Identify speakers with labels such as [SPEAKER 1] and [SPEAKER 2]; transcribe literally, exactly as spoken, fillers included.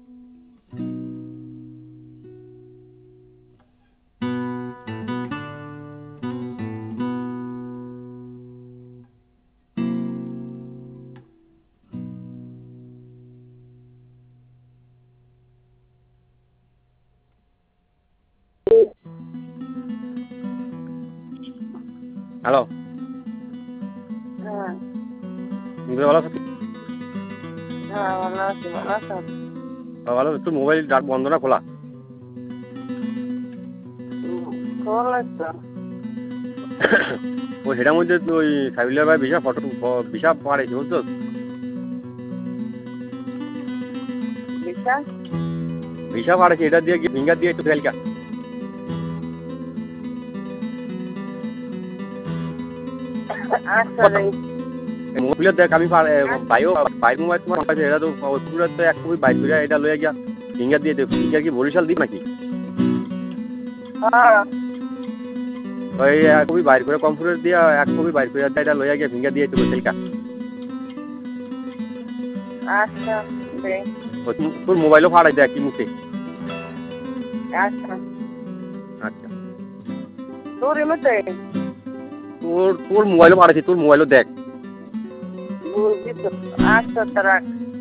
[SPEAKER 1] Hello,
[SPEAKER 2] হ্যাঁ
[SPEAKER 1] তুমি ভালো আছো?
[SPEAKER 2] হ্যাঁ ভালো আছি, ভালো আছো?
[SPEAKER 1] ভালো, একটু মোবাইল ডাক বন্ধ না খোলা?
[SPEAKER 2] খোলাই তো।
[SPEAKER 1] ওই সেটার মধ্যে তো ওই সাইবুলিয়া ভাই বিশা ফটো বিশা পাড়াইছে বুঝছো?
[SPEAKER 2] বিশা
[SPEAKER 1] ভিসা পাড়াইছে, এটা দিয়ে গিয়ে ফিঙ্গার দিয়ে একটু খেলকা
[SPEAKER 2] আচ্ছা রে।
[SPEAKER 1] মোবাইলে দেখ আমি বাইও বাইর মোবাইল তোমার আছে, এটা তো পুরো তো এক কপি বাইর করে এটা লয়ে গিয়া ফিঙ্গার দিয়ে দেব। ফিঙ্গার কি বরিশাল দিই নাকি?
[SPEAKER 2] হ্যাঁ
[SPEAKER 1] ওই এক কপি বাইর করে কম্পিউটার দিয়া এক কপি বাইর করে এটা লয়ে গিয়া ফিঙ্গার দিয়ে একটু খেলকা।
[SPEAKER 2] আচ্ছা রে।
[SPEAKER 1] তোর মোবাইলও ফাড়াই দেয় কি মুখে।
[SPEAKER 2] আচ্ছা
[SPEAKER 1] আচ্ছা,
[SPEAKER 2] তোর এমতে
[SPEAKER 1] তোর তোর মোবাইলও ফাড়াইছি, তোর মোবাইলও দেখ।
[SPEAKER 2] বুঝছি তো। আচ্ছা তো রাখ।